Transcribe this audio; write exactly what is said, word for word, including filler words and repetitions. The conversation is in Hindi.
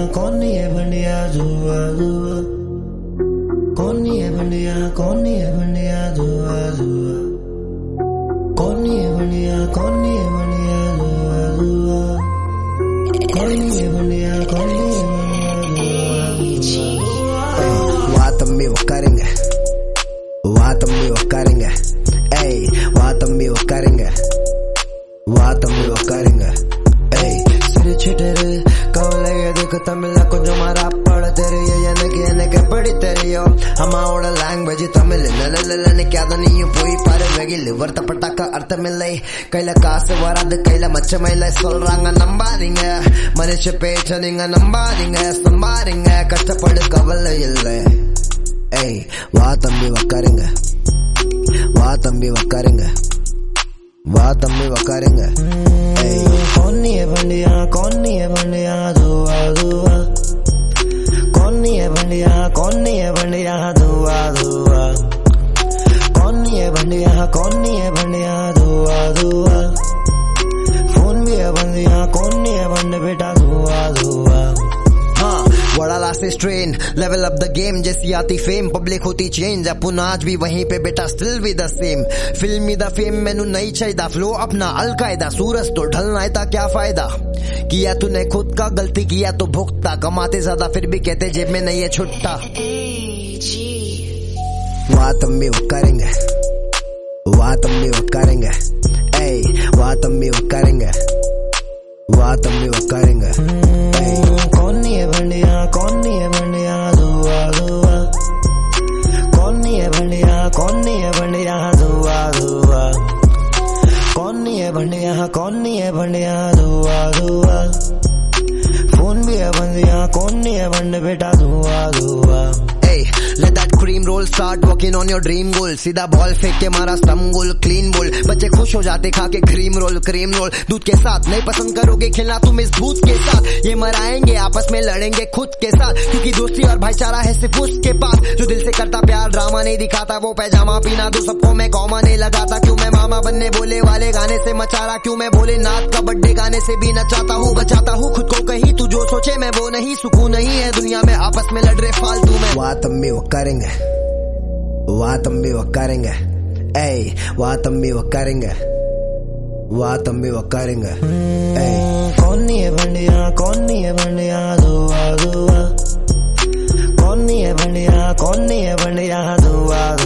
कौन नहीं है बंडिया जुआ जुआ, कौन नहीं है बंडिया, कौन नहीं है बंडिया जुआ जुआ, कौन नहीं है बंडिया, कौन नहीं है बंडिया जुआ जुआ, कौन नहीं है बंडिया, कौन नहीं है बंडिया जुआ जुआ। वहाँ तम्बी वो करेंगे, वहाँ तम्बी वो करेंगे, ऐ वहाँ तम्बी वो करेंगे, वहाँ तम्बी वो करेंगे, ऐ सिर छिटेरे कवले दुख तमिल कुछ मारा पड़ तेरे ये नके नके पड़ी तेरे यो हमारा लैंग्वेज तमिल नललने क्या नहीं போய் பாரு வெகில் வர்த்த பட்டாக்க அர்த்தமில்லை கையில காசு வராது கையில மச்சமில்லை சொல்றாங்க நம்பாதீங்க மனுஷ பேச்ச நீங்க நம்பாதீங்க சம்பாதீங்க கஷ்டப்படு கவலை இல்லை ஏய் வா தம்பி உக்காருங்க வா தம்பி உக்காருங்க வா தம்பி உக்காருங்க ஏய் कौन नहीं है बंडिया, कौन नहीं है बंडिया दुआ दुआ, कौन नहीं है बंडिया, कौन नहीं है बंडिया दुआ दुआ, कौन नहीं है बंडिया, कौन नहीं है बंडिया दुआ दुआ, फोन भी है बंदिया, कौन नहीं है बंदे बेटा दुआ दुआ। बड़ा last strain level up the game जैसी आती फेम पब्लिक होती चेंज अपन आज भी वहीं पे बेटा स्टिल भी द सेम फिल्मी द फेम मैनू नहीं चाहिए फ्लो अपना अलकायदा सूरज तो ढलना है था क्या फायदा किया तूने खुद का गलती किया तो भुगता कमाते ज्यादा फिर भी कहते जेब में नहीं है छुट्टा वहाँ तुम भी वो करेंगे वहाँ तुम भी वो करेंगे ऐ वहाँ तुम भी वो करेंगे वहाँ तुम भी वो करेंगे कौन नहीं है बंडिया, कौन नहीं है बंडिया दुआ दुआ, कौन नहीं है बंडिया, कौन नहीं है बंडिया दुआ दुआ, कौन नहीं है बंडिया, कौन नहीं है बंडिया दुआ दुआ, फोन भी है बंदिया, कौन नहीं है बंदे बेटा दुआ दुआ। Let that cream roll start working on your dream goal सीधा बॉल फेंक के मारा स्टंप गोल क्लीन बोल बच्चे खुश हो जाते खा के क्रीम रोल क्रीम रोल दूध के साथ नहीं पसंद करोगे खेलना तुम इस भूत के साथ ये मराएंगे आपस में लड़ेंगे खुद के साथ क्योंकि दोस्ती और भाईचारा है सिर्फ उसके पास जो दिल से करता प्यार ड्रामा नहीं दिखाता वो पैजामा पीना दो सबको मैं कौमा नहीं लगाता क्यों मैं मामा बनने बोले वाले गाने से मचारा क्यों मैं बोले नाथ का बर्थडे गाने से भी नचाता हूँ बचाता हूँ खुद को कहीं तू जो सोचे मैं वो नहीं सुकून नहीं है दुनिया में आपस में लड़ रहे फालतू में वहाँ तुम भी वो करेंगे वहाँ तुम भी वो करेंगे ऐ वहाँ तुम भी वो करेंगे वहाँ तुम भी वो करेंगे ऐ कौन नहीं है बंडिया, कौन नहीं है बंडिया दुआ दुआ, कौन नहीं है बंडिया, कौन नहीं है बंडिया दुआ